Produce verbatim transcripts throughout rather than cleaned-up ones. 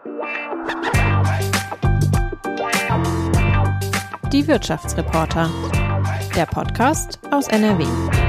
Die Wirtschaftsreporter, der Podcast aus N R W.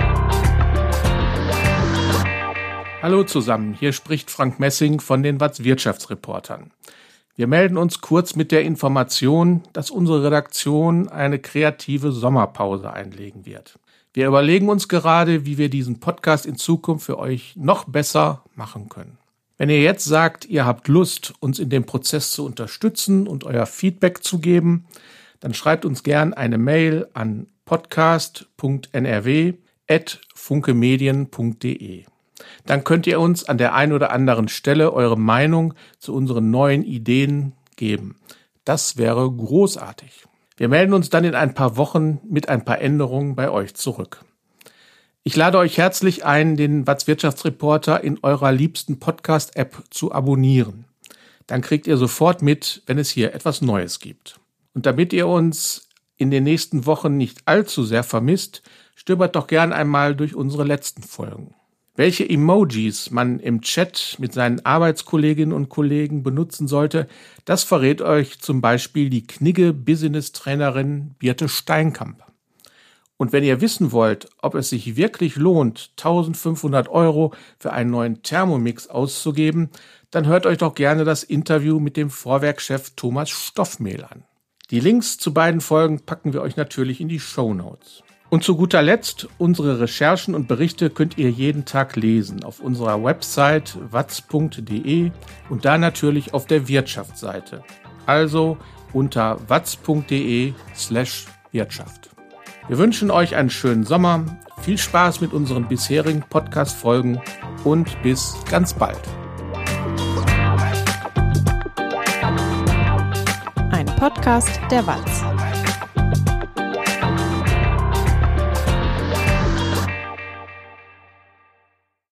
Hallo zusammen, hier spricht Frank Messing von den W A Z Wirtschaftsreportern. Wir melden uns kurz mit der Information, dass unsere Redaktion eine kreative Sommerpause einlegen wird. Wir überlegen uns gerade, wie wir diesen Podcast in Zukunft für euch noch besser machen können. Wenn ihr jetzt sagt, ihr habt Lust, uns in dem Prozess zu unterstützen und euer Feedback zu geben, dann schreibt uns gern eine Mail an podcast punkt n r w at funkemedien punkt d e. Dann könnt ihr uns an der einen oder anderen Stelle eure Meinung zu unseren neuen Ideen geben. Das wäre großartig. Wir melden uns dann in ein paar Wochen mit ein paar Änderungen bei euch zurück. Ich lade euch herzlich ein, den W A Z Wirtschaftsreporter in eurer liebsten Podcast-App zu abonnieren. Dann kriegt ihr sofort mit, wenn es hier etwas Neues gibt. Und damit ihr uns in den nächsten Wochen nicht allzu sehr vermisst, stöbert doch gern einmal durch unsere letzten Folgen. Welche Emojis man im Chat mit seinen Arbeitskolleginnen und Kollegen benutzen sollte, das verrät euch zum Beispiel die Knigge-Business-Trainerin Birte Steinkamp. Und wenn ihr wissen wollt, ob es sich wirklich lohnt, eintausendfünfhundert Euro für einen neuen Thermomix auszugeben, dann hört euch doch gerne das Interview mit dem Vorwerkchef Thomas Stoffmehl an. Die Links zu beiden Folgen packen wir euch natürlich in die Shownotes. Und zu guter Letzt, unsere Recherchen und Berichte könnt ihr jeden Tag lesen auf unserer Website watz punkt d e und da natürlich auf der Wirtschaftsseite. Also unter watz punkt d e slash Wirtschaft. Wir wünschen euch einen schönen Sommer, viel Spaß mit unseren bisherigen Podcast-Folgen und bis ganz bald. Ein Podcast der W A Z.